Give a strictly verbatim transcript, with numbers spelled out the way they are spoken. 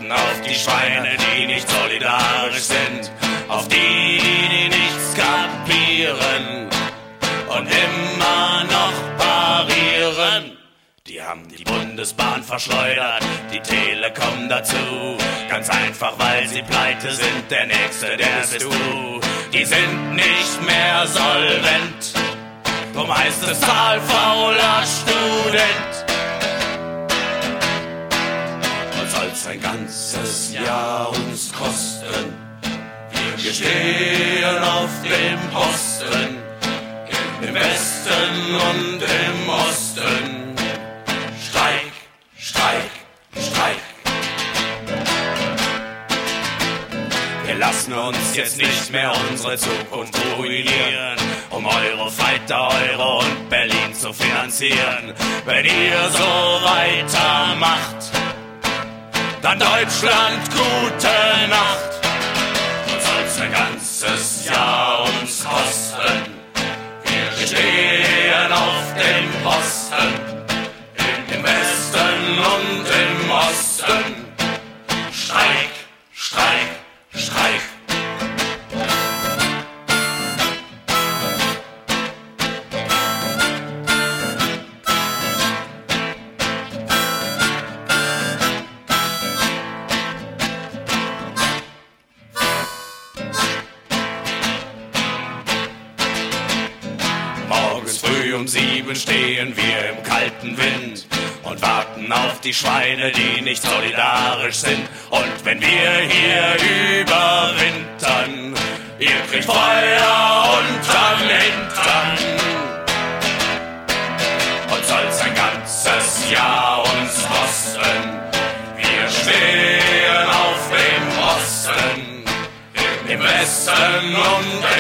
warten auf die Schweine, die nicht solidarisch sind, auf die, die nichts kapieren und immer noch parieren. Die haben die Bundesbahn verschleudert, die Telekom dazu, ganz einfach, weil sie pleite sind, der Nächste, der bist du. Die sind nicht mehr solvent, drum heißt es zahlfauler Student. Und soll's ein ganzes Jahr uns kosten, wir stehen auf dem Posten, im Westen und im Osten. Streik, Streik, Streik. Wir lassen uns jetzt nicht mehr unsere Zukunft ruinieren, um Eurofighter, Euro und Berlin zu finanzieren. Wenn ihr so weitermacht, dann Deutschland, gute Nacht. Und soll's ein ganzes Jahr uns kosten, wir stehen auf dem Posten, im Westen und im Osten. Streik, Streik, Streik. Morgens früh um sieben stehen wir im kalten Wind und warten auf die Schweine, die nicht solidarisch sind. Und wenn wir hier überwintern, ihr kriegt Feuer unterm Hintern. Und soll's ein ganzes Jahr uns kosten, wir stehen auf dem Osten, im Westen und